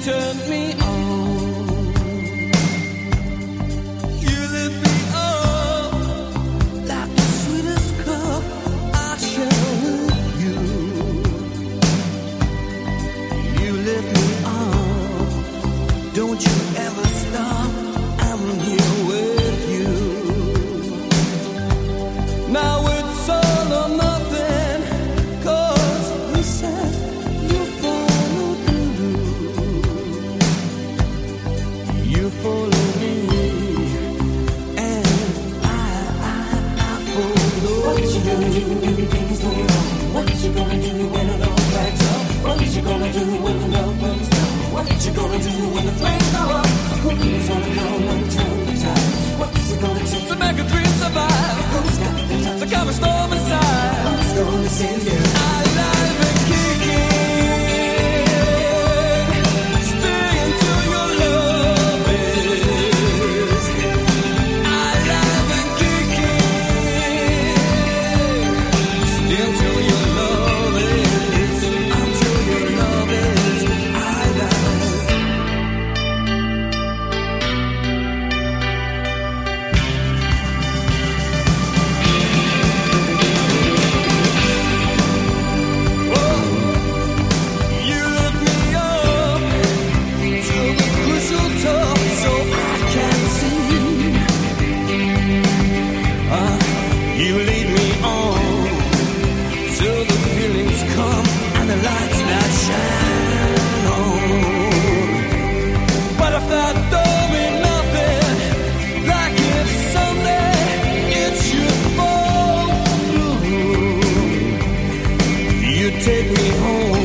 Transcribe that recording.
turn me on. You lift me up like the sweetest cup I share with you. You lift me up, don't you ever stop, I'm here with you. Now it's all or nothing, 'cause you said you follow through. You follow me, and I follow. What you gonna do when things go wrong? What you gonna do when it all backs up? What you gonna do when the love burns down? What you gonna do when the flames go up? Who's gonna come and turn the tide? What's it gonna take To make a dream survive, Who's got the time? to calm a storm inside. Who's gonna save you? Alive and kicking, stay until your love is. Alive and kicking, stay until your love is. Until your love is alive. You lift me up to the crucial top so I can see. You lead me on till the feelings come and the lights that shine on. But if that don't mean nothing, like if someday it should fall through, you take me home